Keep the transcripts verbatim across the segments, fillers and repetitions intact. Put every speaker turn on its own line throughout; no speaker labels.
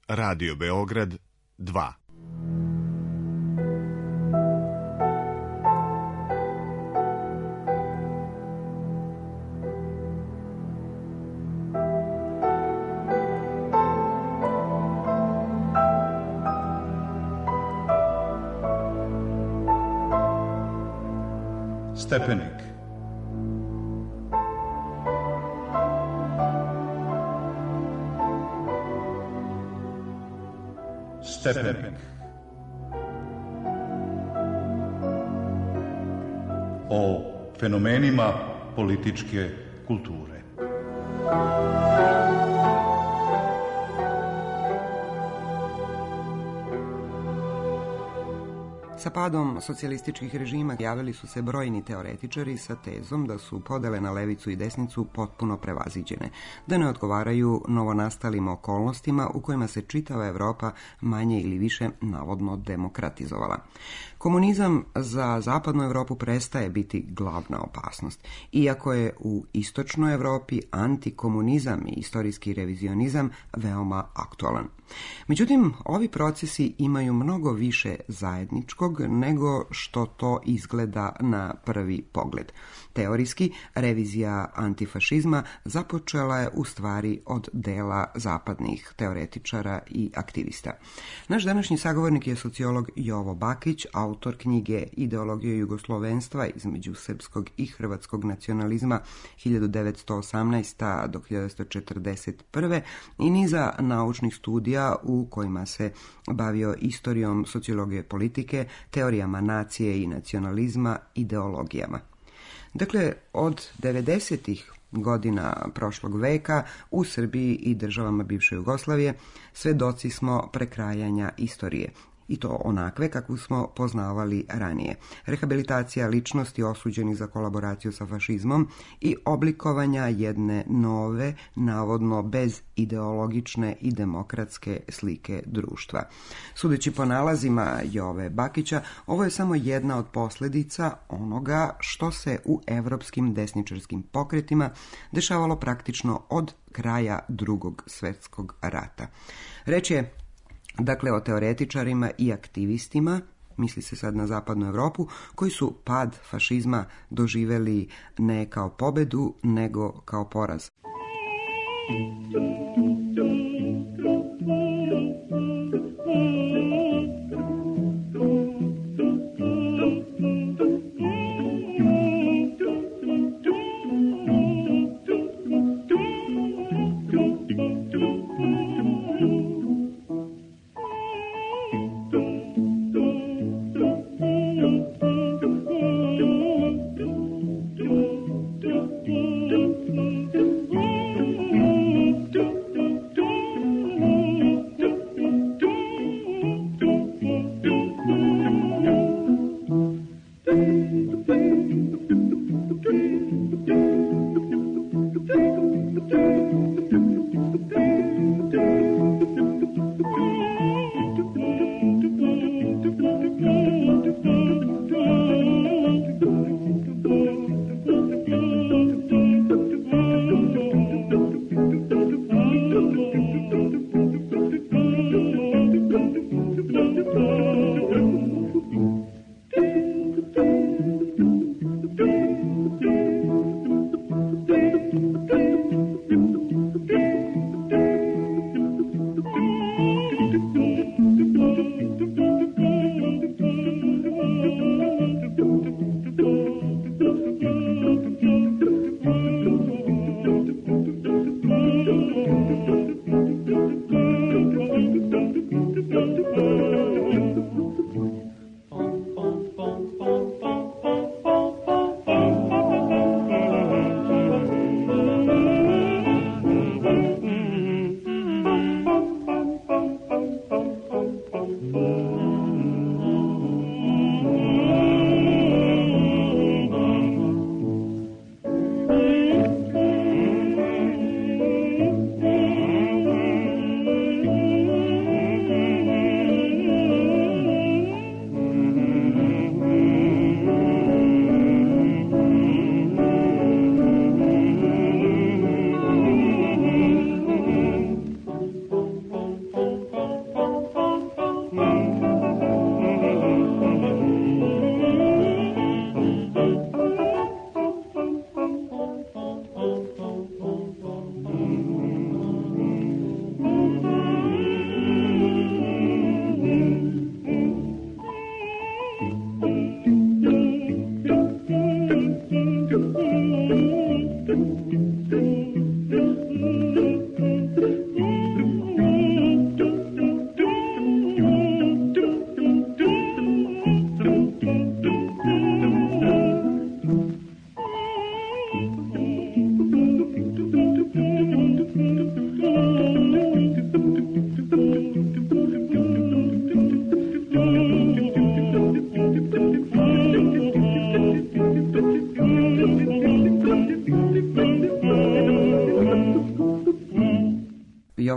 Radio Beograd dva.
Stepenik. Stepenik. O fenomenima političke kulture.
Sa padom socijalističkih režima javili su se brojni teoretičari sa tezom da su podele na levicu i desnicu potpuno prevaziđene, da ne odgovaraju novonastalim okolnostima u kojima se čitava Evropa manje ili više navodno demokratizovala. Komunizam za zapadnu Evropu prestaje biti glavna opasnost, iako je u istočnoj Evropi antikomunizam i istorijski revizionizam veoma aktualan. Međutim, ovi procesi imaju mnogo više zajedničkog nego što to izgleda na prvi pogled. Teorijski, revizija antifašizma započela je u stvari od dela zapadnih teoretičara i aktivista. Naš današnji sagovornik je sociolog Jovo Bakić, autor knjige Ideologija jugoslovenstva između srpskog i hrvatskog nacionalizma hiljadu devetsto osamnaeste. do hiljadu devetsto četrdeset prve. i niza naučnih studija u kojima se bavio istorijom sociologije politike, teorijama nacije i nacionalizma, ideologijama. Dakle, od devedesetih godina prošlog veka u Srbiji i državama bivše Jugoslavije svedoci smo prekrajanja istorije, i to onakve kakvu smo poznavali ranije. Rehabilitacija ličnosti osuđenih za kolaboraciju sa fašizmom i oblikovanja jedne nove, navodno bez ideologične i demokratske slike društva. Sudeći po nalazima Jove Bakića, ovo je samo jedna od posljedica onoga što se u evropskim desničarskim pokretima dešavalo praktično od kraja Drugog svjetskog rata. Reč je dakle o teoretičarima i aktivistima, misli se sad na zapadnu Europu, koji su pad fašizma doživjeli ne kao pobedu, nego kao poraz.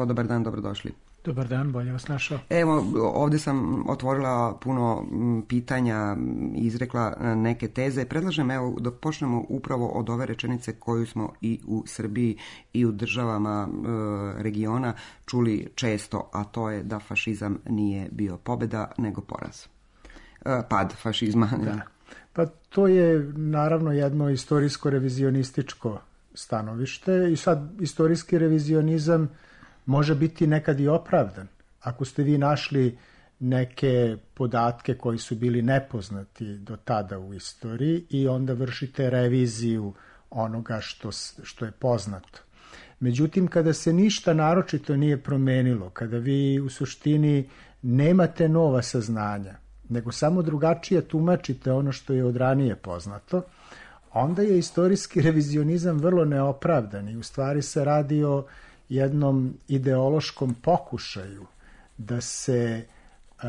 dobar dan, dobrodošli.
Dobar dan, bolje vas našao.
Evo, ovdje sam otvorila puno pitanja, izrekla neke teze. Predlažem, evo, da počnemo upravo od ove rečenice koju smo i u Srbiji i u državama e, regiona čuli često, a to je da fašizam nije bio pobjeda, nego poraz. E, pad fašizma.
Da. Pa to je naravno jedno istorijsko-revizionističko stanovište i sad istorijski revizionizam može biti nekad i opravdan. Ako ste vi našli neke podatke koji su bili nepoznati do tada u istoriji i onda vršite reviziju onoga što, što je poznato. Međutim, kada se ništa naročito nije promenilo, kada vi u suštini nemate nova saznanja, nego samo drugačije tumačite ono što je od ranije poznato, onda je istorijski revizionizam vrlo neopravdan i u stvari se radi o jednom ideološkom pokušaju da se uh,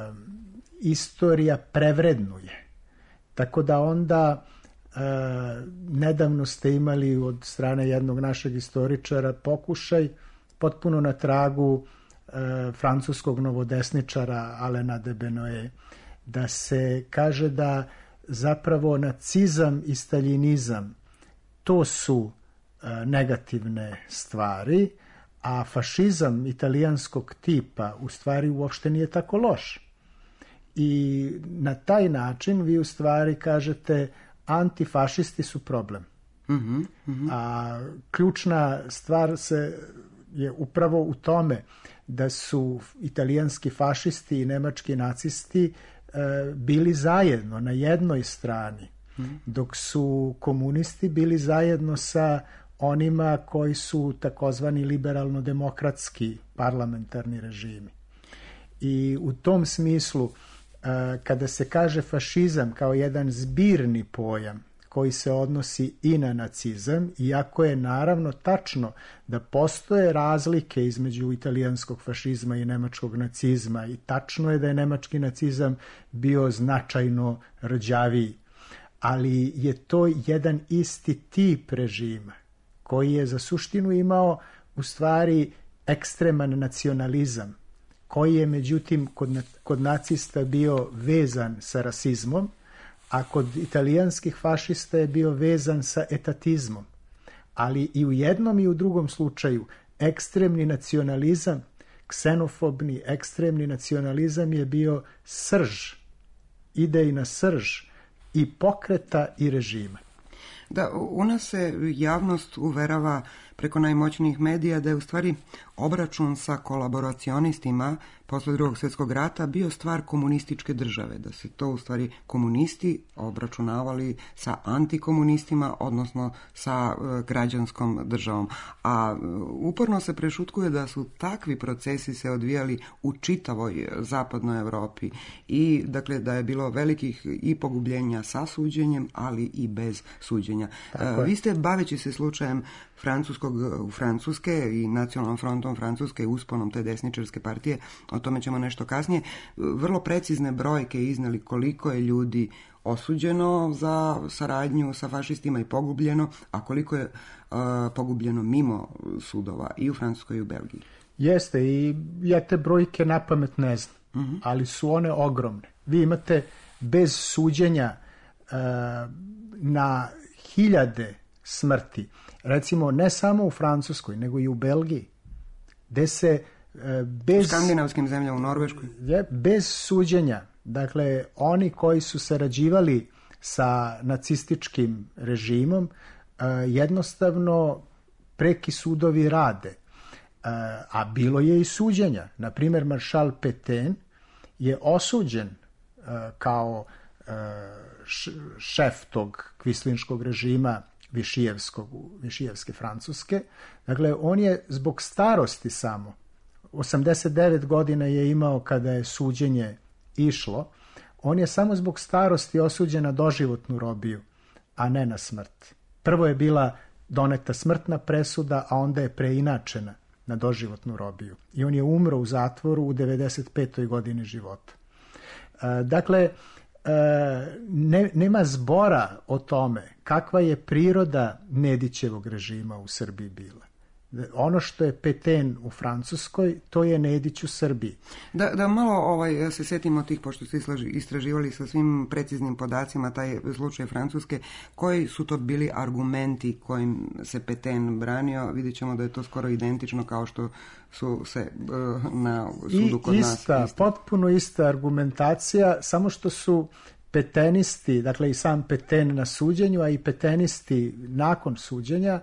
istorija prevrednuje. Tako da onda uh, nedavno ste imali od strane jednog našeg istoričara pokušaj potpuno na tragu uh, francuskog novodesničara Alena de Benoit da se kaže da zapravo nacizam i staljinizam to su negativne stvari, a fašizam italijanskog tipa u stvari uopšte nije tako loš. I na taj način vi u stvari kažete antifašisti su problem. Mm-hmm, mm-hmm. A ključna stvar se je upravo u tome da su italijanski fašisti i nemački nacisti e, bili zajedno na jednoj strani, mm-hmm. dok su komunisti bili zajedno sa onima koji su takozvani liberalno-demokratski parlamentarni režimi. I u tom smislu, kada se kaže fašizam kao jedan zbirni pojam koji se odnosi i na nacizam, iako je naravno tačno da postoje razlike između italijanskog fašizma i nemačkog nacizma i tačno je da je nemački nacizam bio značajno rđaviji, ali je to jedan isti tip režima koji je za suštinu imao u stvari ekstreman nacionalizam, koji je međutim kod, kod nacista bio vezan sa rasizmom, a kod italijanskih fašista je bio vezan sa etatizmom. Ali i u jednom i u drugom slučaju ekstremni nacionalizam, ksenofobni ekstremni nacionalizam je bio srž, idejna srž i pokreta i režima.
Da, u nas se javnost uverava preko najmoćnijih medija da je u stvari obračun sa kolaboracionistima posle drugog svjetskog rata bio stvar komunističke države, da se to u stvari komunisti obračunavali sa antikomunistima, odnosno sa e, građanskom državom. A e, uporno se prešutkuje da su takvi procesi se odvijali u čitavoj zapadnoj Europi i dakle da je bilo velikih i pogubljenja sa suđenjem, ali i bez suđenja. E, vi ste, baveći se slučajem francuskog, Francuske i nacionalnom frontom Francuske i usponom te desničarske partije, o tome ćemo nešto kasnije, vrlo precizne brojke izneli koliko je ljudi osuđeno za saradnju sa fašistima i pogubljeno, a koliko je uh, pogubljeno mimo sudova i u Francuskoj i u Belgiji.
Jeste, i ja te brojke napamet ne znam, uh-huh. ali su one ogromne. Vi imate bez suđenja uh, na hiljade smrti, recimo ne samo u Francuskoj, nego i u Belgiji, gde se bez,
u skandinavskim zemljama, u Norveškoj,
je, bez suđenja, dakle oni koji su sarađivali sa nacističkim režimom, jednostavno preki sudovi rade, a bilo je i suđenja. Na primjer, maršal Pétain je osuđen kao šef tog kvislinškog režima Višijevskog, Višijevske Francuske. Dakle, on je zbog starosti samo, osamdeset devet godina je imao kada je suđenje išlo, on je samo zbog starosti osuđen na doživotnu robiju, a ne na smrt. Prvo je bila doneta smrtna presuda, a onda je preinačena na doživotnu robiju. I on je umro u zatvoru u devedeset petoj godini života. E, dakle, Ne, nema zbora o tome kakva je priroda Nedićevog režima u Srbiji bila. Ono što je Pétain u Francuskoj, to je Nedić u Srbiji.
Da, da malo ovaj, se setimo tih, pošto ste istraživali sa svim preciznim podacima taj slučaj Francuske, koji su to bili argumenti kojim se Pétain branio? Vidjet ćemo da je to skoro identično kao što su se uh, na sudu kod
I
nas.
Ista, potpuno ista argumentacija, samo što su petenisti, dakle i sam Pétain na suđenju, a i petenisti nakon suđenja,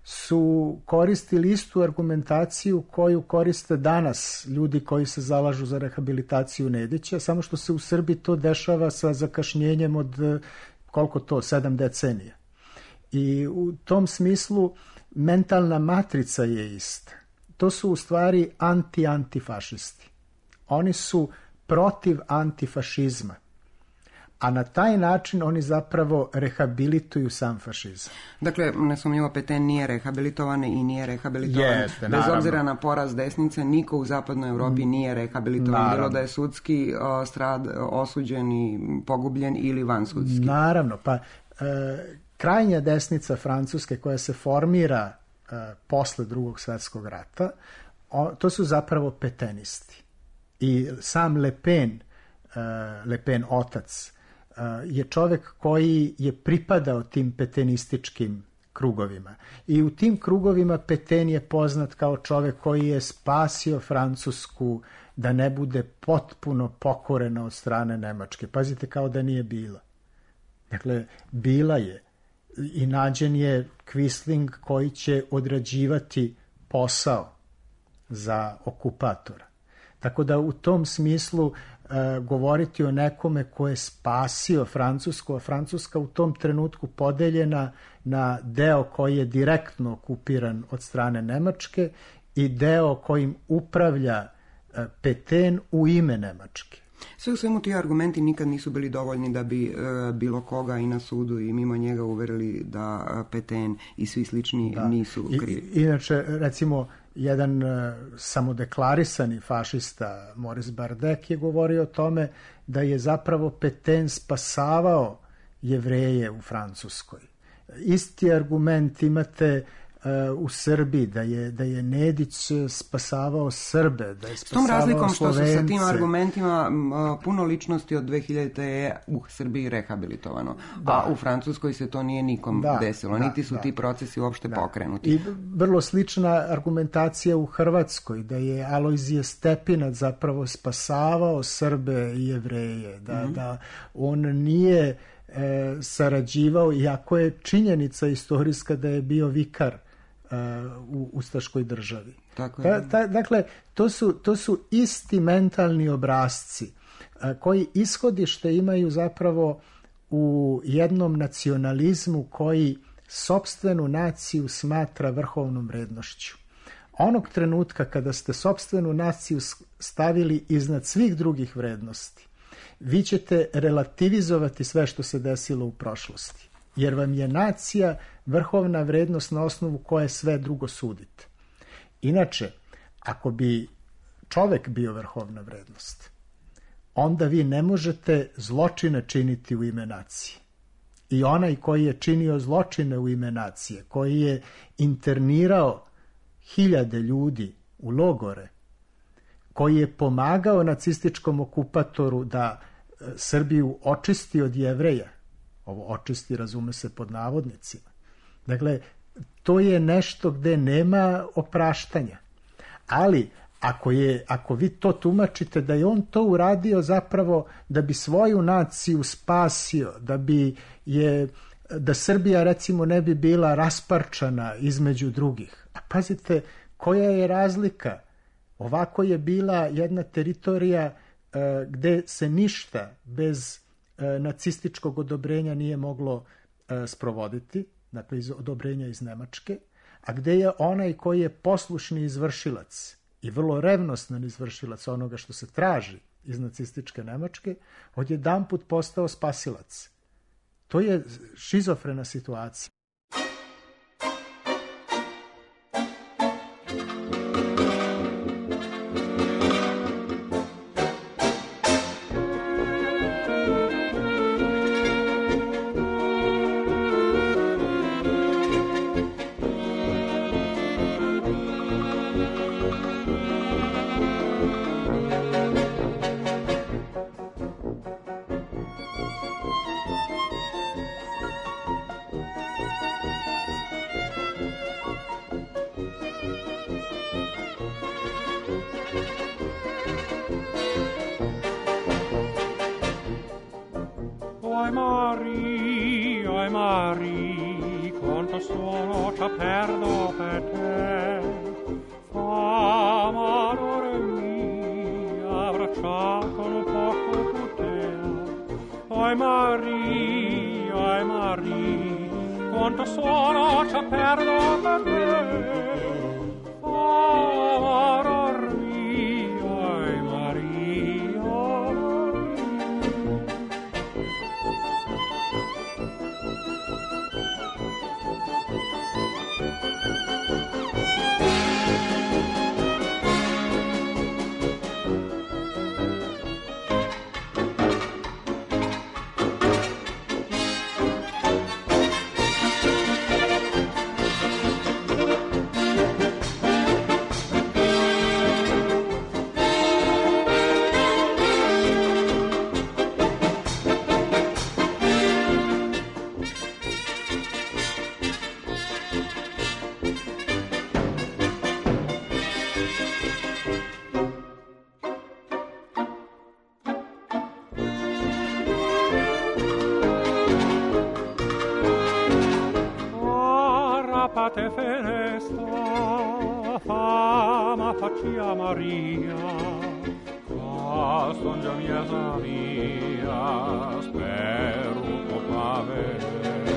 su koristili istu argumentaciju koju koriste danas ljudi koji se zalažu za rehabilitaciju Nedića, samo što se u Srbiji to dešava sa zakašnjenjem od koliko to, sedam decenija. I u tom smislu mentalna matrica je ista. To su u stvari anti-antifašisti. Oni su protiv antifašizma. A na taj način oni zapravo rehabilituju sam fašizam.
Dakle, nesumnjivo Pétain nije rehabilitovan i nije rehabilitovan.
Jeste,
bez
naravno.
obzira na poraz desnice, niko u zapadnoj Evropi nije rehabilitovan.
Naravno.
Bilo da je sudski o, strad, osuđen i pogubljen ili vansudski.
Naravno, pa e, krajnja desnica Francuske koja se formira e, posle drugog svjetskog rata, o, to su zapravo petenisti. I sam Le Pen, e, Le Pen otac, je čovek koji je pripadao tim petenističkim krugovima. I u tim krugovima Pétain je poznat kao čovek koji je spasio Francusku da ne bude potpuno pokorena od strane Nemačke. Pazite, kao da nije bila. Dakle, bila je. I nađen je Quisling koji će odrađivati posao za okupatora. Tako da u tom smislu e, govoriti o nekome ko je spasio Francusku, a Francuska u tom trenutku podeljena na deo koji je direktno okupiran od strane Nemačke i deo kojim upravlja e, Pétain u ime Nemačke.
Sve u svemu ti argumenti nikad nisu bili dovoljni da bi e, bilo koga i na sudu i mimo njega uverili da Pétain i svi slični da. nisu krivi.
I, inače, recimo, jedan uh, samodeklarisani fašista Maurice Bardec je govorio o tome da je zapravo Pétain spasavao Jevreje u Francuskoj. Isti argument imate uh, u Srbiji, da je, da je Nedić spasavao Srbe, da je spasavao Slovence. S tom razlikom što
su sa tim argumentima uh, puno ličnosti od dve hiljadite je u Srbiji rehabilitovano, da. a u Francuskoj se to nije nikom da, desilo, da, niti su da. ti procesi uopšte da. pokrenuti.
I vrlo slična argumentacija u Hrvatskoj, da je Alojzije Stepinac zapravo spasavao Srbe i Jevreje, da, mm-hmm. da on nije e, sarađivao, iako je činjenica istorijska da je bio vikar u ustaškoj državi.
Tako
je. Ta, ta, dakle, to su, to su isti mentalni obrasci koji ishodište imaju zapravo u jednom nacionalizmu koji sopstvenu naciju smatra vrhovnom vrednošću. Onog trenutka kada ste sopstvenu naciju stavili iznad svih drugih vrednosti, vi ćete relativizovati sve što se desilo u prošlosti. Jer vam je nacija vrhovna vrednost na osnovu koje sve drugo sudite. Inače, ako bi čovek bio vrhovna vrednost, onda vi ne možete zločine činiti u ime nacije. I onaj koji je činio zločine u ime nacije, koji je internirao hiljade ljudi u logore, koji je pomagao nacističkom okupatoru da Srbiju očisti od Jevreja, ovo očisti razume se pod navodnicima. Dakle, to je nešto gde nema opraštanja. Ali, ako, je, ako vi to tumačite da je on to uradio zapravo da bi svoju naciju spasio, da bi je, da Srbija recimo ne bi bila rasparčana između drugih. A pazite, koja je razlika? Ovako je bila jedna teritorija e, gde se ništa bez nacističkog odobrenja nije moglo e, sprovoditi, dakle iz odobrenja iz Nemačke, a gde je onaj koji je poslušni izvršilac i vrlo revnostan izvršilac onoga što se traži iz nacističke Nemačke, odjedanput postao spasilac. To je šizofrena situacija.
Oi Marie, oi Marie, quanto suono ci perdo per te. Fama d'ore mia, abbracciato un poco tu te. Oi Marie, oi Marie, quanto suono ci perdo per te. Fama d'ore mia, oi Marie, oi Marie. Te fenesta, fama faccia Maria, castongia mia mia, spero potrà vedere.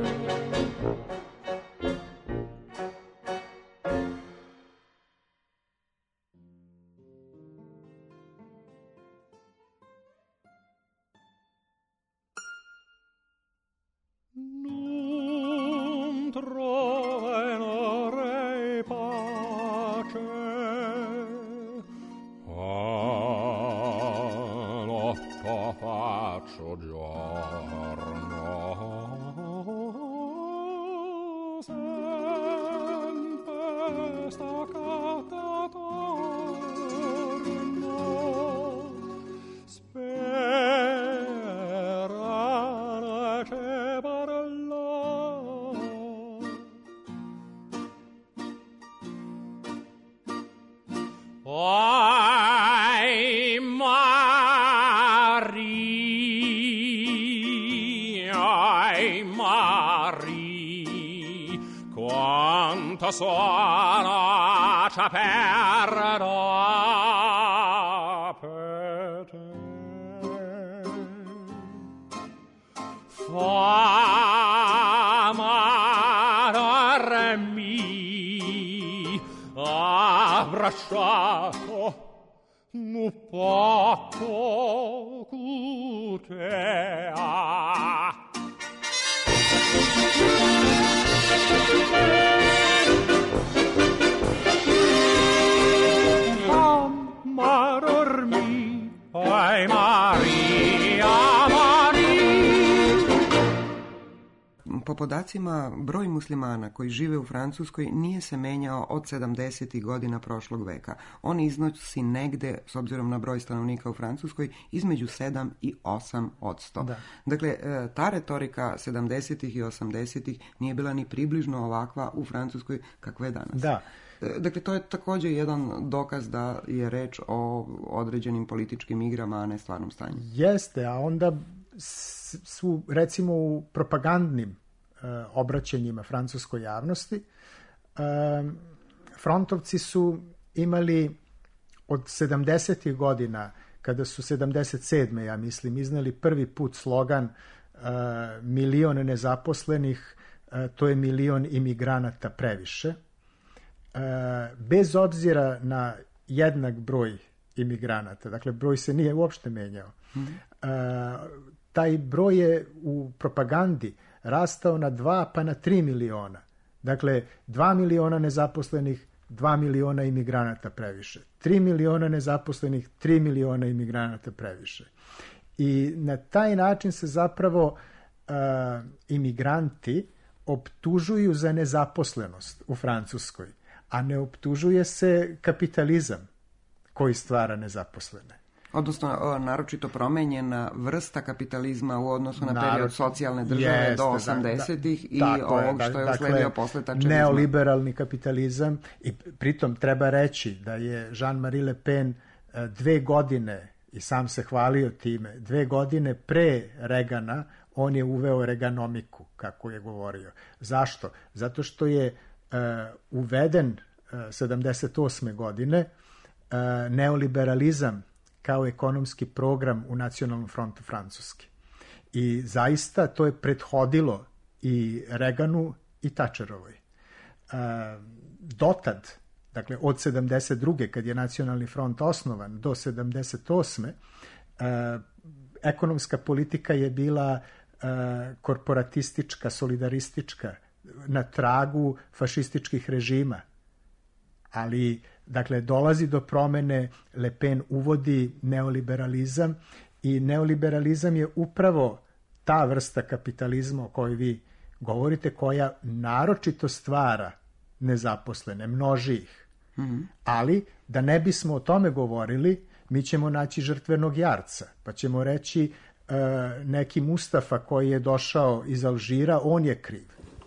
Non troverei pace, a lotto faccio giorno, sempre staccata torno, sperare che parla. Oi Marie, oi Marie, quanto suono ci perdo per te. Fama d'ore mi, abbracciato un poco cutea. Fama d'ore mi, oi Maria,
Po podacima, broj muslimana koji žive u Francuskoj nije se menjao od sedamdesetih godina prošlog veka. On iznosi negde, s obzirom na broj stanovnika u Francuskoj, između sedam i osam odsto. Da. Dakle, ta retorika sedamdesetih i osamdesetih nije bila ni približno ovakva u Francuskoj kakva je danas.
Da.
Dakle, to je također jedan dokaz da je reč o određenim političkim igrama, a ne stvarnom stanju.
Jeste, a onda su, recimo, u propagandnim obraćanjima francuskoj javnosti, frontovci su imali od sedamdesetih godina, kada su sedamdeset sedme ja mislim, iznali prvi put slogan milion nezaposlenih, to je milion imigranata previše. Bez obzira na jednak broj imigranata, dakle broj se nije uopšte menjao, mm-hmm. taj broj je u propagandi rastao na dva pa na tri miliona. Dakle, dva miliona nezaposlenih, dva miliona imigranata previše. Tri miliona nezaposlenih, tri miliona imigranata previše. I na taj način se zapravo uh, imigranti optužuju za nezaposlenost u Francuskoj, a ne optužuje se kapitalizam koji stvara nezaposlene.
Odnosno, naročito promenjena vrsta kapitalizma u odnosu na period
Narod,
socijalne države
jeste,
do osamdesetih
da,
i
da,
ovog
je,
što je
dakle,
usledio posle tačerizma.
Neoliberalni kapitalizam i pritom treba reći da je Jean-Marie Le Pen dve godine, i sam se hvalio time, dve godine pre Regana on je uveo reganomiku, kako je govorio. Zašto? Zato što je uh, uveden uh, sedamdeset osme godine uh, neoliberalizam kao ekonomski program u Nacionalnom frontu Francuske. I zaista to je prethodilo i Reganu i Thatcherovoj. Uh, dotad, dakle od sedamdeset druge kad je Nacionalni front osnovan do sedamdeset osme Uh, ekonomska politika je bila uh, korporatistička, solidaristička, na tragu fašističkih režima. Ali, dakle, dolazi do promene, Le Pen uvodi neoliberalizam i neoliberalizam je upravo ta vrsta kapitalizma o kojoj vi govorite, koja naročito stvara nezaposlene, množi ih. Mm-hmm. Ali, da ne bismo o tome govorili, mi ćemo naći žrtvenog jarca, pa ćemo reći e, neki Mustafa koji je došao iz Alžira, on je kriv.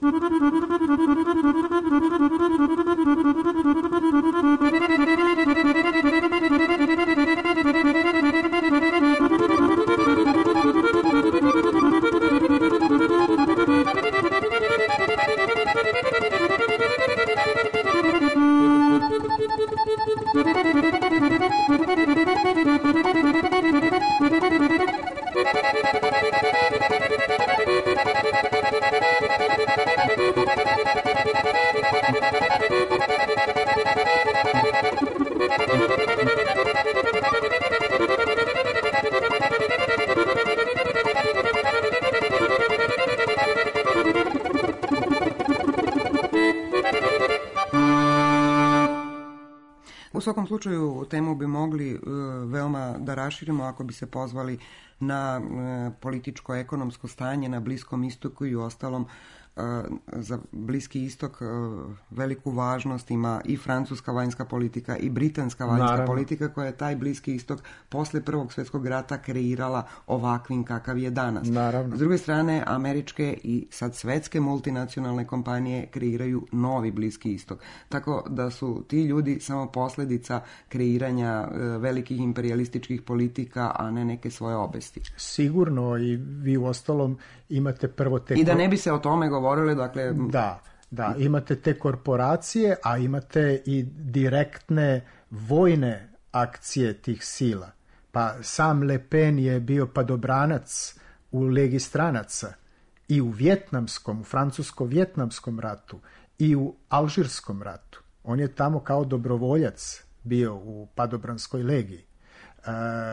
U svakom slučaju temu bi mogli uh, veoma da raširimo ako bi se pozvali na uh, političko-ekonomsko stanje na Bliskom istoku i u ostalom uh, za Bliski istok uh, veliku važnost ima i francuska vanjska politika i britanska vanjska Naravno. politika koja je taj Bliski istok posle Prvog svjetskog rata kreirala ovakvim kakav je danas.
Naravno.
S druge strane, američke i sad svetske multinacionalne kompanije kreiraju novi Bliski istok. Tako da su ti ljudi samo posljedica kreiranja uh, velikih imperialističkih politika, a ne neke svoje obesti.
Sigurno, i vi u ostalom imate prvo te...
I da ne bi se o tome govorili, dakle...
Da, da, imate te korporacije, a imate i direktne vojne akcije tih sila. Pa sam Le Pen je bio padobranac u Legi stranaca i u vjetnamskom, u francusko-vjetnamskom ratu i u alžirskom ratu. On je tamo kao dobrovoljac bio u padobranskoj legiji. E,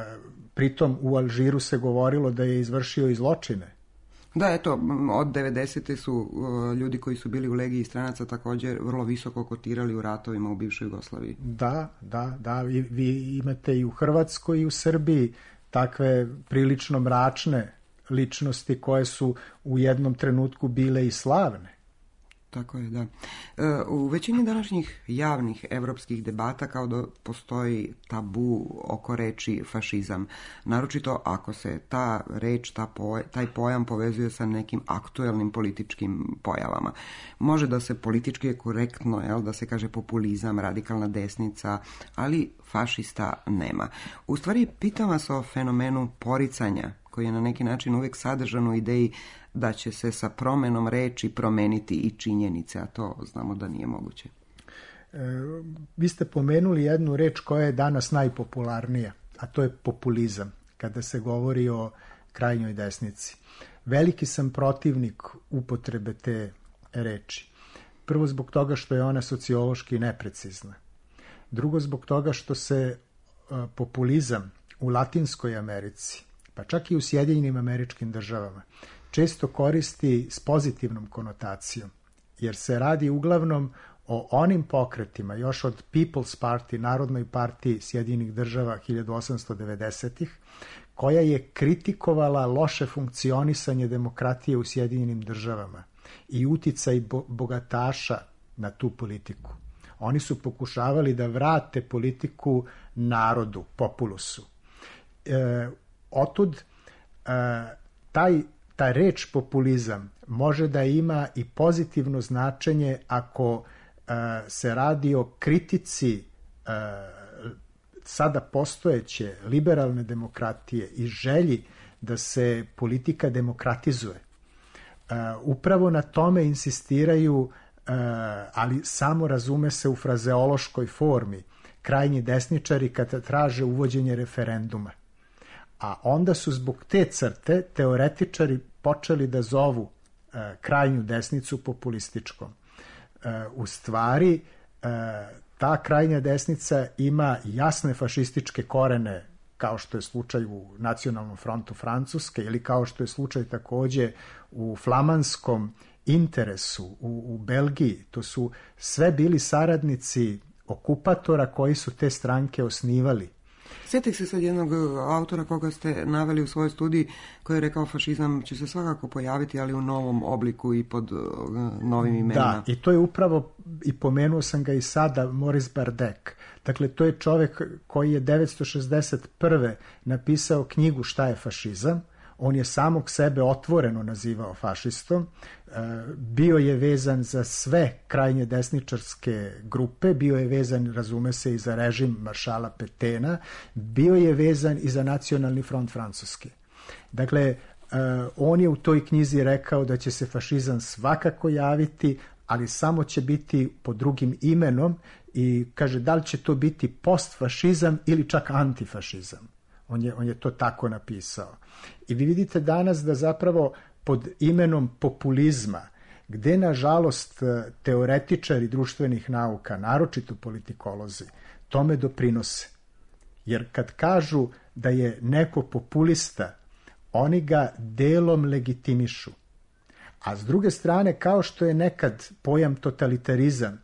pritom u Alžiru se govorilo da je izvršio i zločine.
Da, eto, od devedesete su uh, ljudi koji su bili u Legiji stranaca također vrlo visoko kotirali u ratovima u bivšoj Jugoslaviji.
Da, da, da, vi, vi imate i u Hrvatskoj i u Srbiji takve prilično mračne ličnosti koje su u jednom trenutku bile i slavne.
Tako je, da. U većini današnjih javnih evropskih debata kao da postoji tabu oko reči fašizam. Naročito ako se ta reč, ta poj, taj pojam povezuje sa nekim aktuelnim političkim pojavama. Može da se politički je korektno, jel, da se kaže populizam, radikalna desnica, ali fašista nema. U stvari, pitam vas o fenomenu poricanja, koji je na neki način uvijek sadržan u ideji da će se sa promenom reči promeniti i činjenice, a to znamo da nije moguće.
E, vi ste pomenuli jednu reč koja je danas najpopularnija, a to je populizam, kada se govori o krajnjoj desnici. Veliki sam protivnik upotrebe te reči. Prvo zbog toga što je ona sociološki neprecizna. Drugo zbog toga što se a, populizam u Latinskoj Americi, pa čak i u Sjedinjenim Američkim Državama, često koristi s pozitivnom konotacijom, jer se radi uglavnom o onim pokretima, još od People's Party, Narodnoj partiji Sjedinjenih Država hiljadu osamsto devedesetih, koja je kritikovala loše funkcionisanje demokratije u Sjedinjenim Državama i uticaj bo- bogataša na tu politiku. Oni su pokušavali da vrate politiku narodu, populusu. E, otud e, taj, ta reč populizam može da ima i pozitivno značenje ako e, se radi o kritici e, sada postojeće liberalne demokratije i želji da se politika demokratizuje. Uh, upravo na tome insistiraju, uh, ali samo razume se u frazeološkoj formi, krajnji desničari kada traže uvođenje referenduma. A onda su zbog te crte teoretičari počeli da zovu uh, krajnju desnicu populističkom. Uh, u stvari, uh, ta krajnja desnica ima jasne fašističke korene, kao što je slučaj u Nacionalnom frontu Francuske ili kao što je slučaj takođe u flamanskom interesu u, u Belgiji. To su sve bili saradnici okupatora koji su te stranke osnivali.
Sjetih se sad jednog autora koga ste naveli u svojoj studiji koji je rekao fašizam će se svakako pojaviti, ali u novom obliku i pod uh, novim imenima.
Da, i to je upravo, i pomenuo sam ga i sada, Maurice Bardec. Dakle, to je čovek koji je devetsto šezdeset prve napisao knjigu Šta je fašizam. On je samog sebe otvoreno nazivao fašistom. Bio je vezan za sve krajnje desničarske grupe, bio je vezan, razume se, i za režim maršala Petena, bio je vezan i za Nacionalni front Francuske. Dakle, on je u toj knjizi rekao da će se fašizam svakako javiti, ali samo će biti pod drugim imenom i kaže da li će to biti postfašizam ili čak antifašizam. On je, on je to tako napisao. I vi vidite danas da zapravo pod imenom populizma, gde nažalost teoretičari društvenih nauka, naročito politikolozi, tome doprinose. Jer kad kažu da je neko populista, oni ga delom legitimišu. A s druge strane, kao što je nekad pojam totalitarizam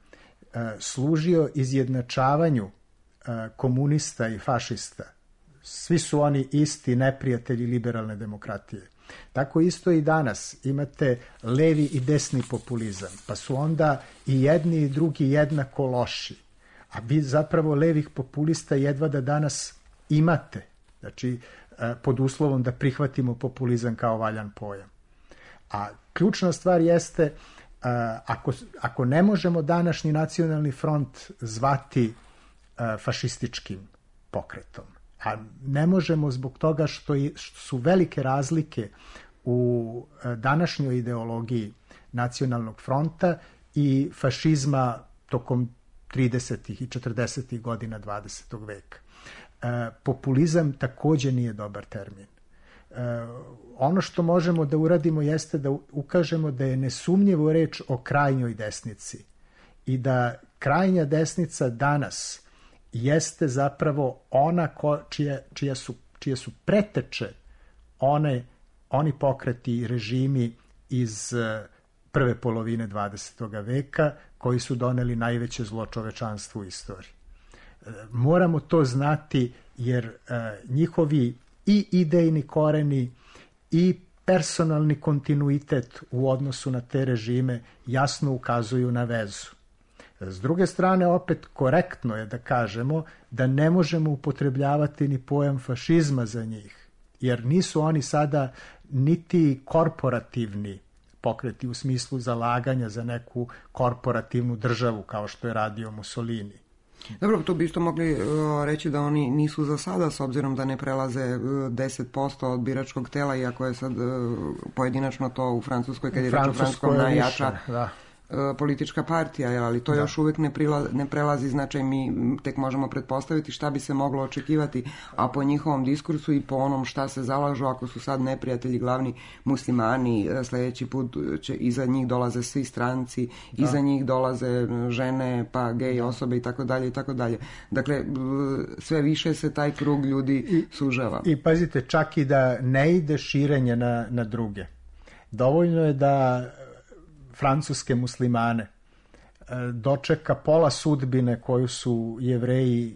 služio izjednačavanju komunista i fašista, svi su oni isti neprijatelji liberalne demokratije. Tako isto i danas imate levi i desni populizam, pa su onda i jedni i drugi jednako loši. A vi zapravo levih populista jedva da danas imate, znači pod uslovom da prihvatimo populizam kao valjan pojam. A ključna stvar jeste, ako, ako ne možemo današnji Nacionalni front zvati fašističkim pokretom, a ne možemo zbog toga što, je, što su velike razlike u današnjoj ideologiji Nacionalnog fronta i fašizma tokom tridesetih i četrdesetih godina dvadesetog veka. E, populizam takođe nije dobar termin. E, ono što možemo da uradimo jeste da ukažemo da je nesumnjivo reč o krajnjoj desnici i da krajnja desnica danas jeste zapravo ona ko, čije, čija su, čije su preteče one, oni pokreti i režimi iz prve polovine dvadesetog veka koji su doneli najveće zlo čovečanstvu u istoriji. Moramo to znati jer njihovi i idejni koreni i personalni kontinuitet u odnosu na te režime jasno ukazuju na vezu. S druge strane, opet korektno je da kažemo da ne možemo upotrebljavati ni pojam fašizma za njih, jer nisu oni sada niti korporativni pokreti u smislu zalaganja za neku korporativnu državu kao što je radio Mussolini.
Dobro, to bi isto mogli uh, reći da oni nisu za sada, s obzirom da ne prelaze uh, deset posto od biračkog tela, iako je sad uh, pojedinačno to u Francuskoj, kad je reč o Francuskom, najjača da. politička partija, ali to da. još uvijek ne, prila, ne prelazi značaj, mi tek možemo pretpostaviti šta bi se moglo očekivati, a po njihovom diskursu i po onom šta se zalažu, ako su sad neprijatelji glavni muslimani, sljedeći put će iza njih dolaze svi stranci, da. iza njih dolaze žene, pa gej osobe i tako dalje i tako dalje. Dakle, sve više se taj krug ljudi I, sužava.
I pazite, čak i da ne ide širenje na, na druge. Dovoljno je da francuske muslimane dočeka pola sudbine koju su Jevreji,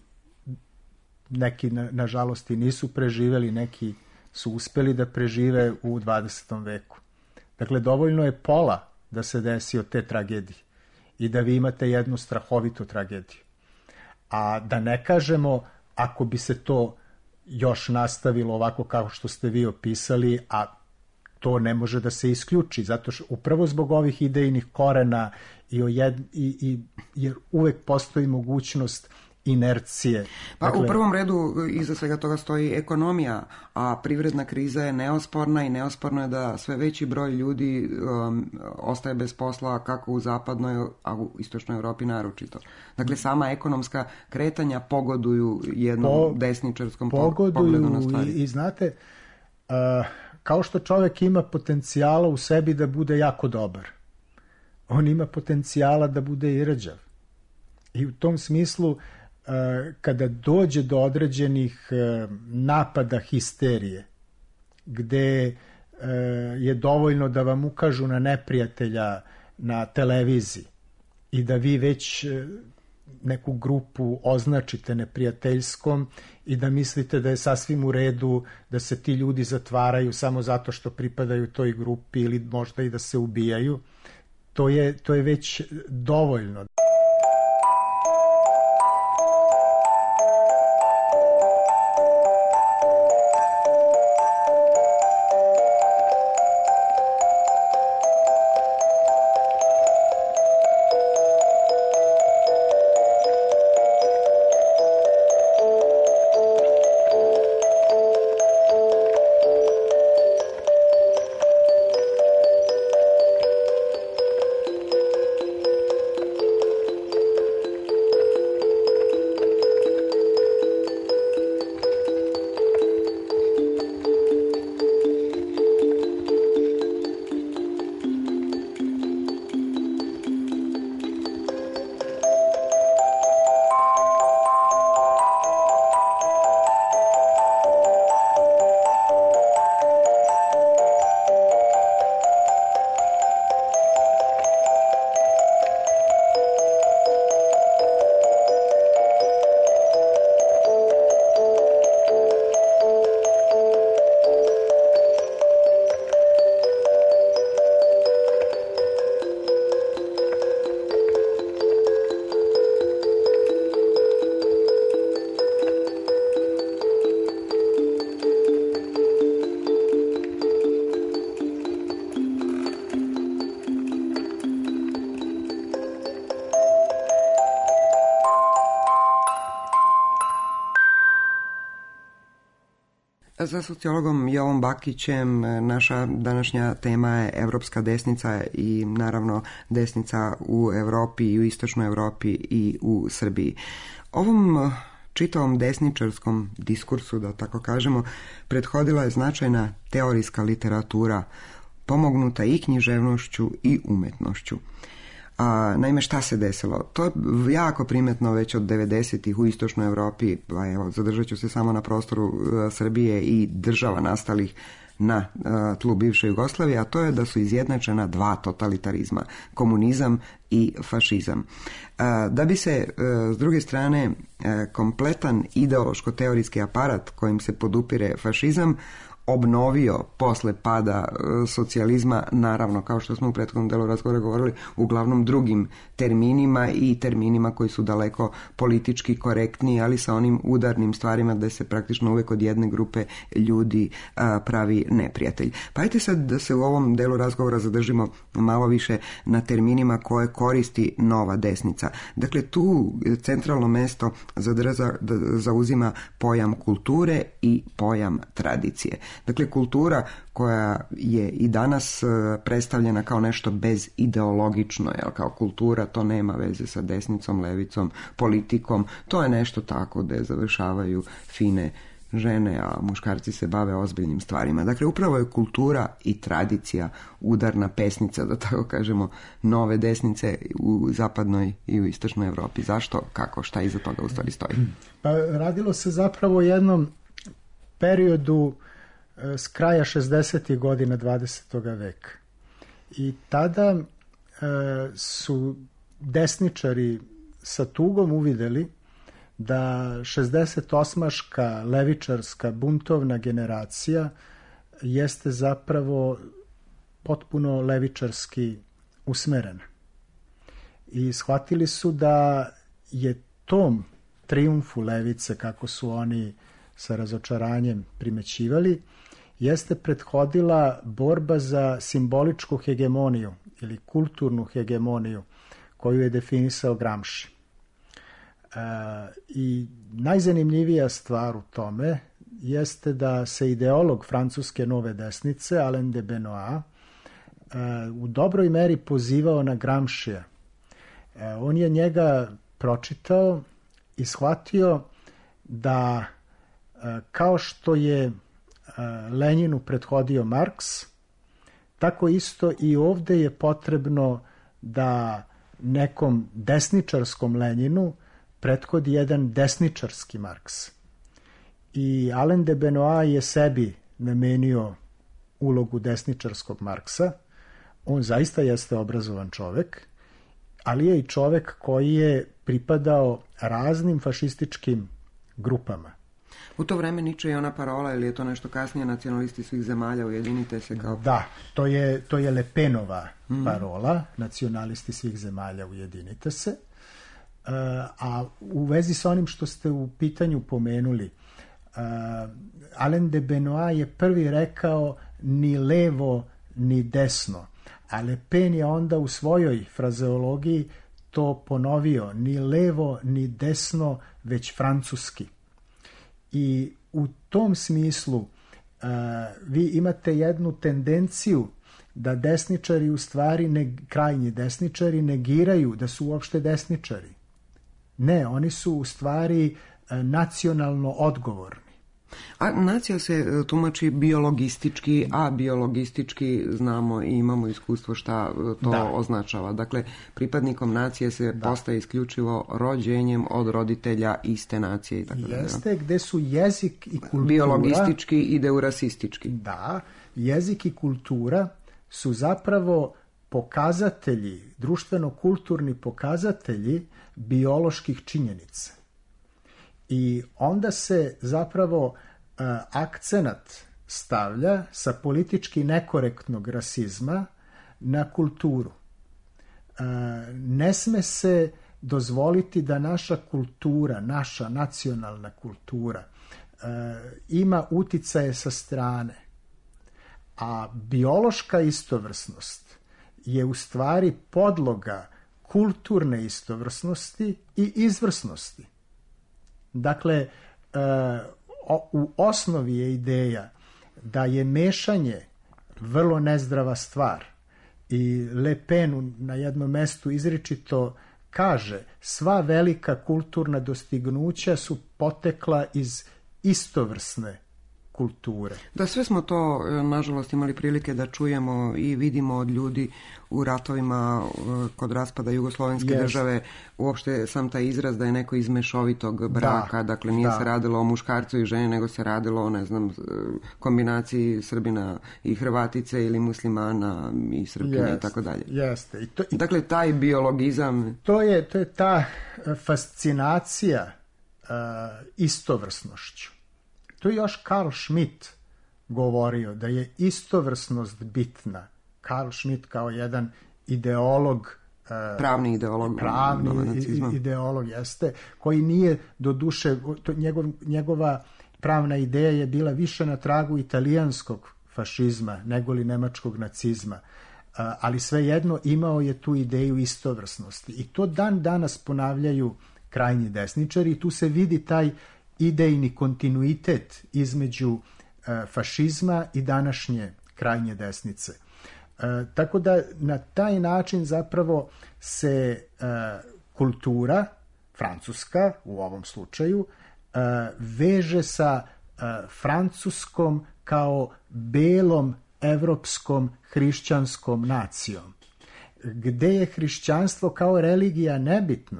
neki na, nažalost i nisu preživeli, neki su uspeli da prežive u dvadesetom veku. Dakle, dovoljno je pola da se desi od te tragedije. i da vi imate jednu strahovitu tragediju. A da ne kažemo, ako bi se to još nastavilo ovako kao što ste vi opisali, a to ne može da se isključi, zato što upravo zbog ovih idejnih korena i, jed, i, i jer uvek postoji mogućnost inercije.
Pa
dakle,
u prvom redu iza svega toga stoji ekonomija, a privredna kriza je neosporna i neosporno je da sve veći broj ljudi um, ostaje bez posla kako u zapadnoj, a u istočnoj Evropi naročito. Dakle, sama ekonomska kretanja pogoduju jednom po, desničarskom pogledu na stvari.
I, i znate, uh, kao što čovjek ima potencijala u sebi da bude jako dobar, on ima potencijala da bude i rđav. I u tom smislu, kada dođe do određenih napada histerije, gde je dovoljno da vam ukažu na neprijatelja na televiziji i da vi već neku grupu označite neprijateljskom i da mislite da je sasvim u redu da se ti ljudi zatvaraju samo zato što pripadaju toj grupi ili možda i da se ubijaju, to je, to je već dovoljno.
Za sociologom Jovom Bakićem naša današnja tema je evropska desnica i naravno desnica u Evropi i u istočnoj Evropi i u Srbiji. Ovom čitavom desničarskom diskursu, da tako kažemo, prethodila je značajna teorijska literatura, pomognuta i književnošću i umetnošću. A, naime, šta se desilo? To je jako primetno već od devedesetih u istočnoj Evropi, pa evo, zadržat ću se samo na prostoru a, Srbije i država nastalih na a, tlu bivše Jugoslavije, a to je da su izjednačena dva totalitarizma, komunizam i fašizam. A, da bi se, a, s druge strane, a, kompletan ideološko-teorijski aparat kojim se podupire fašizam obnovio posle pada socijalizma, naravno, kao što smo u prethodnom delu razgovora govorili, uglavnom drugim terminima i terminima koji su daleko politički korektniji, ali sa onim udarnim stvarima da se praktično uvek od jedne grupe ljudi a, pravi neprijatelj. Pa ajte sad da se u ovom delu razgovora zadržimo malo više na terminima koje koristi nova desnica. Dakle, tu centralno mesto zadrza, zauzima pojam kulture i pojam tradicije. Dakle, kultura koja je i danas predstavljena kao nešto bezideologično, jel, kao kultura, to nema veze sa desnicom, levicom, politikom, to je nešto tako da završavaju fine žene, a muškarci se bave ozbiljnim stvarima. Dakle, upravo je kultura i tradicija udarna pesnica, da tako kažemo, nove desnice u zapadnoj i u istočnoj Evropi. Zašto, kako, šta iza toga u stvari stoji?
Pa radilo se zapravo o jednom periodu s kraja šezdesetih godina dvadesetog veka. I tada e, su desničari sa tugom uvideli da šezdesetosmaška levičarska buntovna generacija jeste zapravo potpuno levičarski usmerena. i shvatili su da je tom trijumfu levice, kako su oni sa razočaranjem primećivali, jeste prethodila borba za simboličku hegemoniju ili kulturnu hegemoniju koju je definisao Gramsci. E, I najzanimljivija stvar u tome jeste da se ideolog francuske nove desnice, Alain de Benoist, e, u dobroj meri pozivao na Gramscija. E, on je njega pročitao i shvatio da e, kao što je Lenjinu prethodio Marks, tako isto i ovde je potrebno da nekom desničarskom Lenjinu prethodi jedan desničarski Marks. I Alain de Benoist je sebi namenio ulogu desničarskog Marksa. On zaista jeste obrazovan čovek, ali je i čovek koji je pripadao raznim fašističkim grupama.
U to vreme Niče je ona parola, ili je to nešto kasnije, nacionalisti svih zemalja, ujedinite se kao...
Da, to je, to je Le Penova parola, mm. nacionalisti svih zemalja, ujedinite se. Uh, a u vezi sa onim što ste u pitanju pomenuli, uh, Alain de Benoist je prvi rekao ni levo, ni desno, a Le Pen je onda u svojoj frazeologiji to ponovio, ni levo, ni desno, već francuski. I u tom smislu uh, vi imate jednu tendenciju da desničari u stvari, ne, krajnji desničari, negiraju da su uopšte desničari. Ne, oni su u stvari uh, nacionalno odgovorni.
A nacija se tumači biologistički, a biologistički znamo i imamo iskustvo šta to da. označava. Dakle, pripadnikom nacije se da. postaje isključivo rođenjem od roditelja iste nacije. I tako
Jeste, da. gde su jezik i kultura...
Biologistički i deurasistički.
Da, jezik i kultura su zapravo pokazatelji, društveno-kulturni pokazatelji bioloških činjenica. I onda se zapravo uh, akcenat stavlja sa politički nekorektnog rasizma na kulturu. Uh, ne sme se dozvoliti da naša kultura, naša nacionalna kultura uh, ima uticaje sa strane. A biološka istovrsnost je u stvari podloga kulturne istovrsnosti i izvrsnosti. Dakle, u osnovi je ideja da je mešanje vrlo nezdrava stvar i Le Pen na jednom mestu izričito kaže sva velika kulturna dostignuća su potekla iz istovrsne kulture.
Da, sve smo to, nažalost, imali prilike da čujemo i vidimo od ljudi u ratovima kod raspada Jugoslovenske yes. države, uopšte sam taj izraz da je neko iz mešovitog braka, da, dakle nije da. se radilo o muškarcu i ženi, nego se radilo o, ne znam, kombinaciji Srbina i Hrvatice ili muslimana i Srpkinja yes. i tako dalje.
Jeste. I to, i,
dakle, taj biologizam...
To je, to je ta fascinacija uh, istovrsnošću. To je još Carl Schmitt govorio da je istovrsnost bitna. Carl Schmitt kao jedan ideolog,
pravni ideolog,
pravni ideolog jeste, koji nije do duše, to njegov, njegova pravna ideja je bila više na tragu italijanskog fašizma nego li nemačkog nacizma, ali svejedno imao je tu ideju istovrsnosti. I to dan danas ponavljaju krajnji desničari i tu se vidi taj idejni kontinuitet između uh, fašizma i današnje krajnje desnice. Uh, tako da na taj način zapravo se uh, kultura, francuska u ovom slučaju, uh, veže sa uh, francuskom kao belom evropskom hrišćanskom nacijom, gde je hrišćanstvo kao religija nebitna.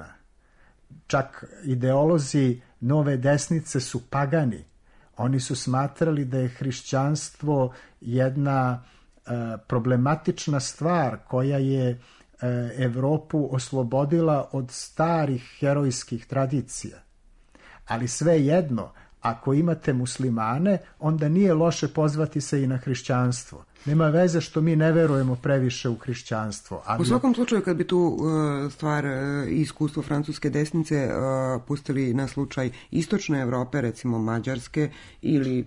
Čak ideolozi nove desnice su pagani. Oni su smatrali da je hrišćanstvo jedna e, problematična stvar koja je e, Evropu oslobodila od starih herojskih tradicija. Ali svejedno, ako imate muslimane, onda nije loše pozvati se i na hrišćanstvo. Nema veze što mi ne verujemo previše u hrišćanstvo. Ali...
U svakom slučaju, kad bi tu uh, stvar i uh, iskustvo francuske desnice uh, pustili na slučaj istočne Evrope, recimo Mađarske ili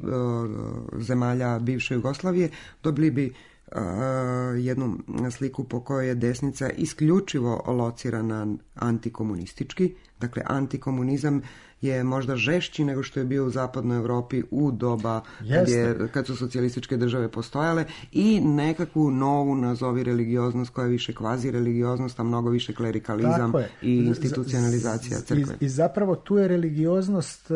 uh, zemalja bivše Jugoslavije, dobili bi uh, jednu sliku po kojoj je desnica isključivo locirana antikomunistički. Dakle, antikomunizam je možda žešći nego što je bio u zapadnoj Evropi u doba kad, je, kad su socijalističke države postojale i nekakvu novu, nazovi, religioznost koja je više kvazi religioznost, a mnogo više klerikalizam i institucionalizacija crkve.
I, I zapravo tu je religioznost,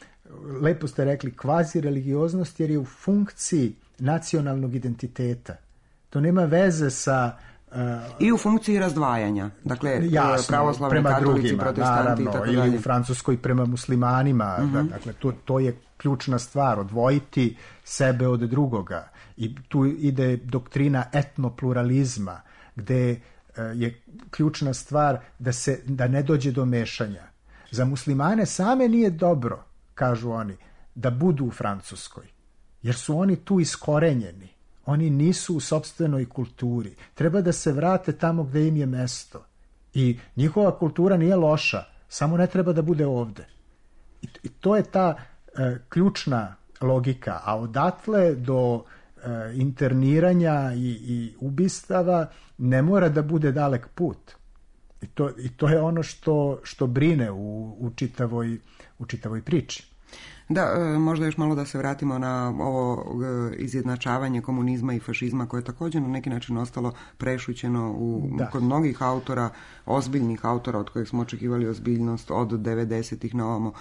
lepo ste rekli, kvazi religioznost jer je u funkciji nacionalnog identiteta. To nema veze sa... Uh,
I u funkciji razdvajanja. Dakle,
jasno,
pravoslavni
prema
katolici,
drugima,
protestanti
naravno,
i tako
ili
dalje.
u Francuskoj prema muslimanima.
Uh-huh.
Dakle, to, to je ključna stvar, odvojiti sebe od drugoga. I tu ide doktrina etnopluralizma, gde uh, je ključna stvar da, se, da ne dođe do mešanja. Za muslimane same nije dobro, kažu oni, da budu u Francuskoj, jer su oni tu iskorenjeni. Oni nisu u sopstvenoj kulturi. Treba da se vrate tamo gde im je mesto. I njihova kultura nije loša, samo ne treba da bude ovde. I, i to je ta e, ključna logika. A odatle do e, interniranja i, i ubistava ne mora da bude dalek put. I to, i to je ono što, što brine u, u, čitavoj, u čitavoj priči.
Da, možda još malo da se vratimo na ovo izjednačavanje komunizma i fašizma koje je također na neki način ostalo prešućeno u, kod mnogih autora, ozbiljnih autora od kojih smo očekivali ozbiljnost od devedesetih na ovamo.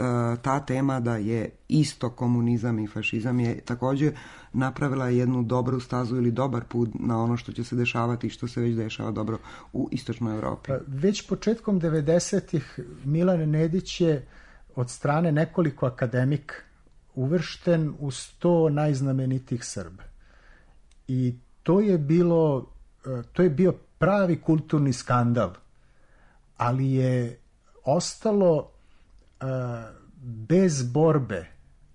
Ta tema da je isto komunizam i fašizam je također napravila jednu dobru stazu ili dobar put na ono što će se dešavati i što se već dešava dobro u istočnoj Evropi.
Već početkom devedesetih Milan Nedić je od strane nekoliko akademik uvršten u sto najznamenitijih Srba. I to je bilo, to je bio pravi kulturni skandal, ali je ostalo uh, bez borbe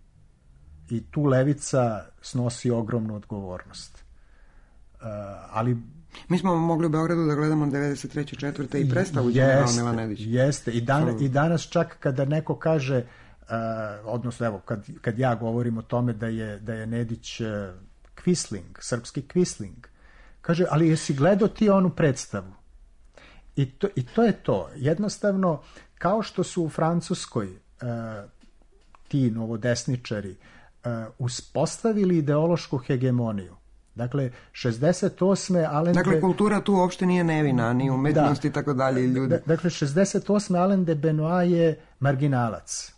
i tu levica snosi ogromnu odgovornost. Uh, ali
mi smo mogli u Beogradu da gledamo devedeset treće četvrte i predstavu generala Milana Nedića.
Jeste, i, dan, i danas čak kada neko kaže, uh, odnosno evo, kad, kad ja govorim o tome da je, da je Nedić uh, Quisling, srpski Quisling, kaže, ali jesi gledao ti onu predstavu? I to, i to je to. Jednostavno, kao što su u Francuskoj uh, ti novodesničari uh, uspostavili ideološku hegemoniju. Dakle, šezdeset osme Alain
Dakle,
de...
kultura tu uopšte nije nevina, ni umetnost i tako dalje. Ljudi.
Dakle, šezdeset osme Alain de Benoit je marginalac.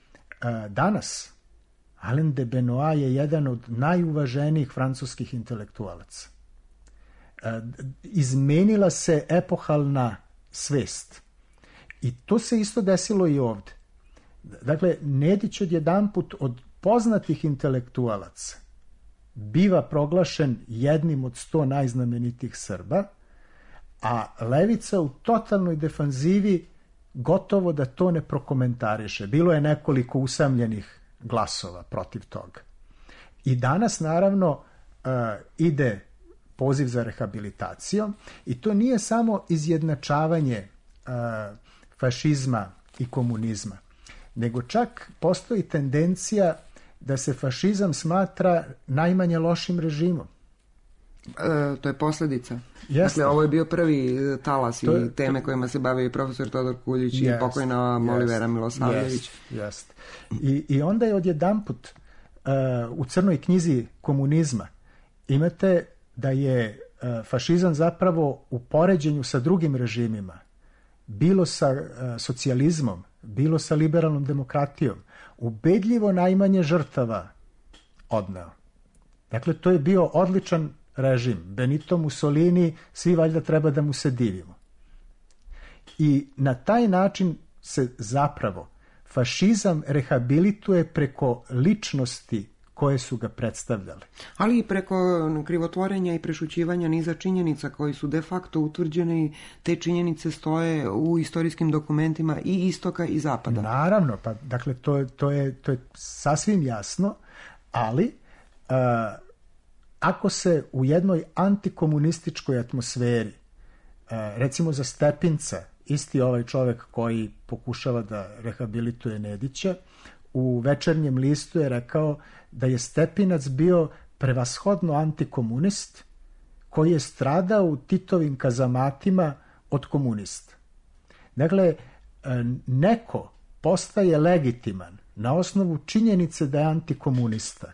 Danas, Alain de Benoit je jedan od najuvaženijih francuskih intelektualaca. Izmenila se epohalna svest. I to se isto desilo i ovde. Dakle, Nedić odjedanput od poznatih intelektualaca biva proglašen jednim od sto najznamenitijih Srba, a levica u totalnoj defanzivi gotovo da to ne prokomentariše. Bilo je nekoliko usamljenih glasova protiv toga. I danas, naravno, uh, ide poziv za rehabilitacijom i to nije samo izjednačavanje uh, fašizma i komunizma, nego čak postoji tendencija da se fašizam smatra najmanje lošim režimom.
E, to je posljedica.
Jeste.
Dakle, ovo je bio prvi talas
to,
i teme to, kojima se bavio i profesor Todor Kuljić jest, i pokojna Molivera Milosavljević.
Jest, jest. I, I onda je odjedanput uh, u crnoj knjizi komunizma imate da je uh, fašizam zapravo u poređenju sa drugim režimima, bilo sa uh, socijalizmom, bilo sa liberalnom demokratijom, ubedljivo najmanje žrtava odneo. Dakle, to je bio odličan režim. Benito Mussolini, svi valjda treba da mu se divimo. I na taj način se zapravo fašizam rehabilituje preko ličnosti koje su ga predstavljale.
Ali i preko krivotvorenja i prešućivanja niza činjenica koji su de facto utvrđene i te činjenice stoje u istorijskim dokumentima i istoka i zapada.
Naravno, pa dakle to, to, je, to je sasvim jasno, ali uh, ako se u jednoj antikomunističkoj atmosferi, uh, recimo za Stepinca, isti ovaj čovek koji pokušava da rehabilituje Nedića, u Večernjem listu je rekao da je Stepinac bio prevashodno antikomunist koji je stradao u Titovim kazamatima od komunista. Dakle, neko postaje legitiman na osnovu činjenice da je antikomunista.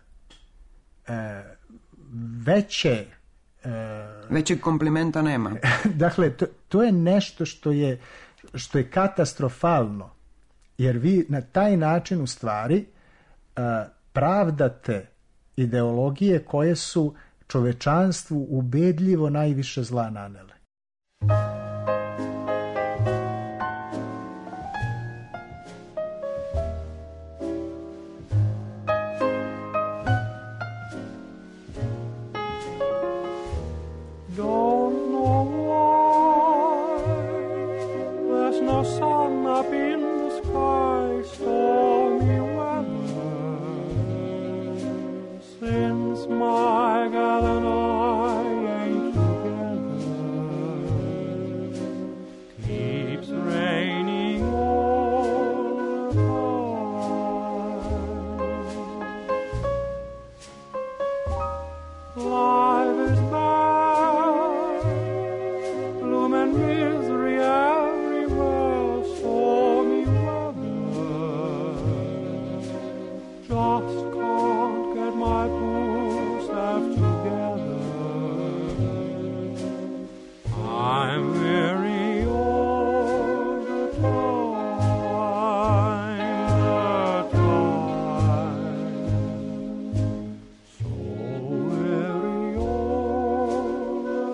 Veće
Većeg komplimenta nema.
Dakle, to, to je nešto što je, što je katastrofalno, jer vi na taj način u stvari uh, pravdate ideologije koje su čovečanstvu ubedljivo najviše zla nanele.
Don't know why there's no sun up in the sky, stormy weather, since my gal and I ain't together. Keeps raining all the time. Life is bad, gloom and misery everywhere, stormy weather. Just can't get my poor self together. I'm weary all the time, the time. So weary all the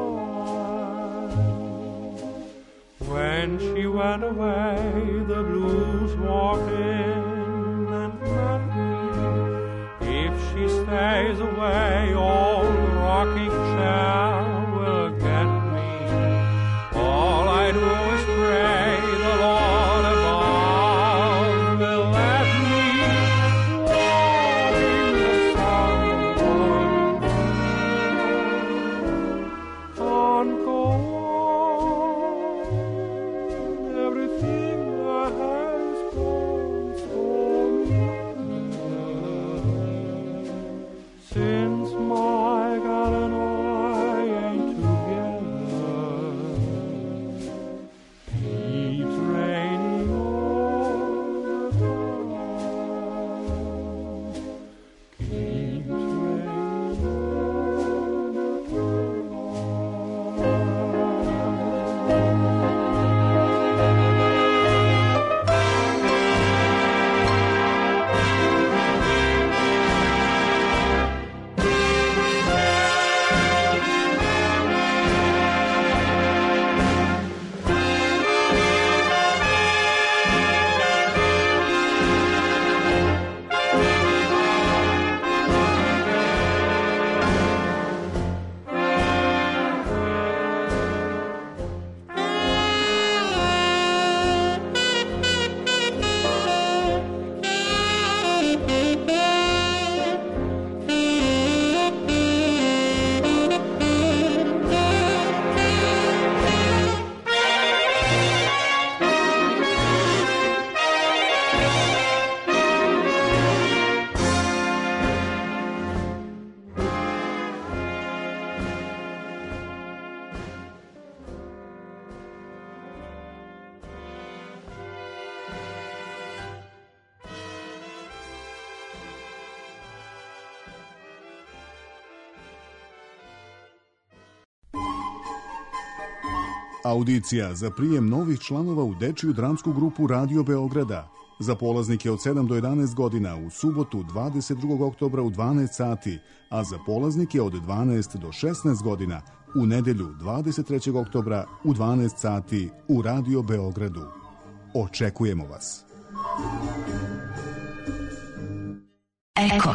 time. When she went away, the blues walked in and met me. If she stays away, old rocking chair will get me. All I do is pray the Lord above will let me walk in the sun. Can't go on, everything I has gone stormy. Since my God and I ain't together, keeps raining all the time. Keeps raining all the time.
Audicija za prijem novih članova u dečiju dramsku grupu Radio Beograda. Za polaznike od sedam do jedanaest godina u subotu dvadeset drugog oktobra u dvanaest sati, a za polaznike od dvanaest do šesnaest godina u nedelju dvadeset trećeg oktobra u dvanaest sati u Radio Beogradu. Očekujemo vas.
Eko.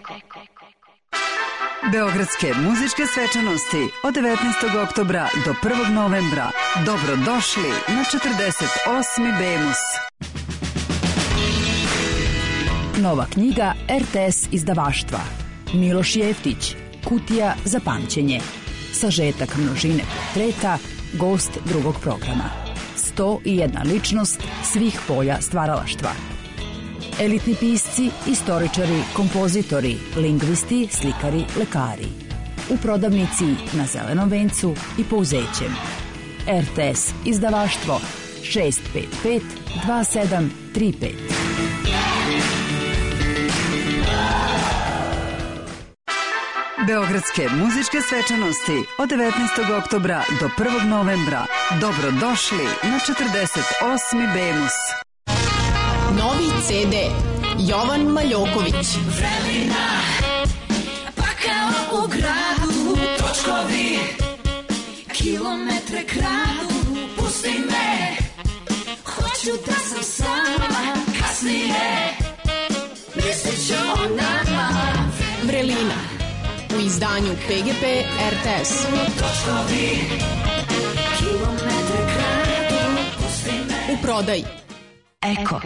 Beogradske muzičke svečanosti od devetnaestog oktobra do prvog novembra. Dobrodošli na četrdeset osmi Bemus.
Nova knjiga er te es izdavaštva. Miloš Jeftić, Kutija za pamćenje. Sažetak množine portreta, gost drugog programa. sto i jedna ličnost svih polja stvaralaštva. Elitni pisci, istoričari, kompozitori, lingvisti, slikari, lekari. U prodavnici na Zelenom vencu i Pouzećem. er te es izdavaštvo šest pet pet dva sedam tri pet.
Beogradske muzičke svečanosti od devetnaestog oktobra do prvog novembra. Dobrodošli na četrdeset osmi Bemus.
Novi ce de Jovan Maljoković.
Vrelina, pa kao u gradu, točkovi, kilometre kradu, pusti me, hoću da sam sama, kasnije, mislit ću o nama.
Vrelina, u izdanju pe ge pe er te es.
Točkovi, kilometre kradu, pusti me.
U prodaji
Eko.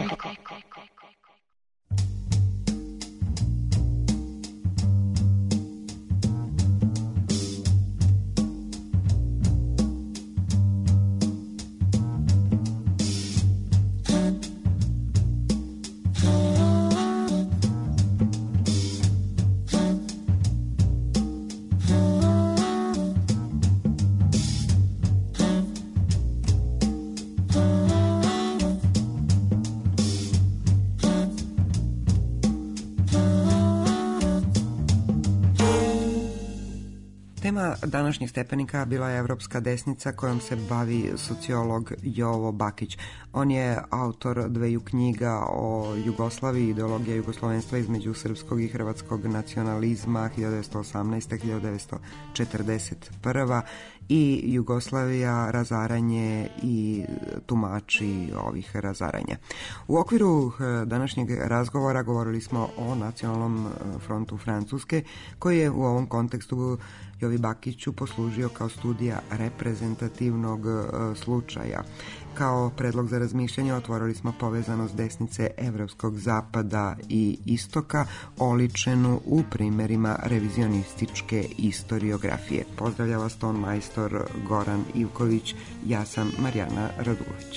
Tema današnjih stepenika bila je Evropska desnica kojom se bavi sociolog Jovo Bakić. On je autor dveju knjiga o Jugoslaviji, ideologija jugoslovenstva između srpskog i hrvatskog nacionalizma hiljadu devetsto osamnaeste do hiljadu devetsto četrdeset prve. i Jugoslavija, razaranje i tumači ovih razaranja. U okviru današnjeg razgovora govorili smo o Nacionalnom frontu Francuske, koji je u ovom kontekstu Jovi Bakiću poslužio kao studija reprezentativnog slučaja. Kao predlog za razmišljanje otvorili smo povezanost desnice evropskog zapada i istoka, oličenu u primjerima revizionističke istoriografije. Pozdravlja vas ton majstor Goran Ivković, ja sam Marijana Radulović.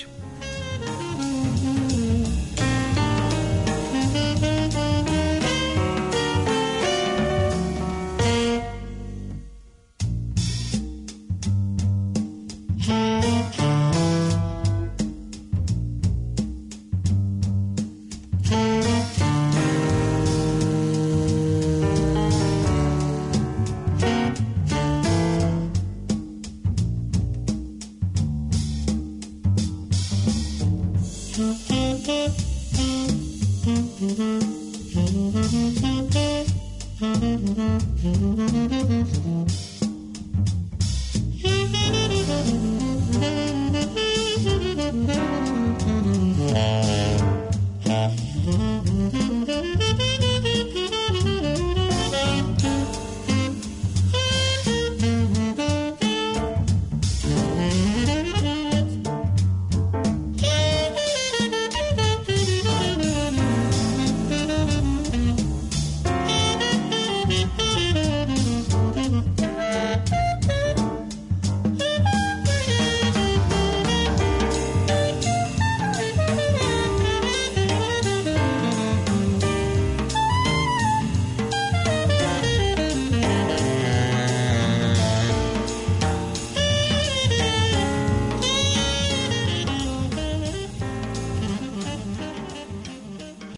Mm-hmm.